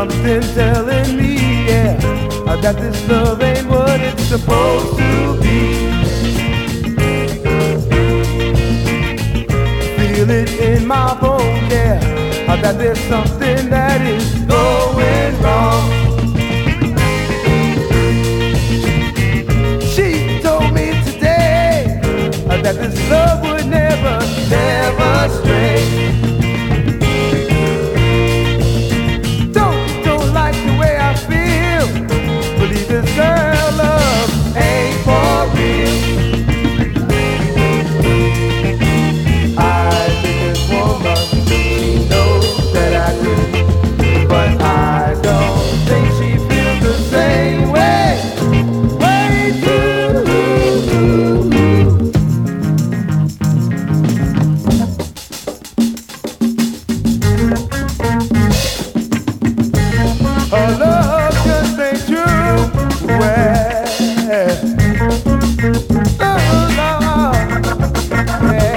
something telling me, yeah, that this love ain't what it's supposed to be. Feel it in my bones, yeah, that there's something that is going wrong. She told me today that this love would never, never stray. Don't like the way I feel. Believe this girl love ain't for real. I think this woman, she knows that I do, but I don't think she feels the same way. Way too. Our love just ain't true. Well, oh Lord, yeah.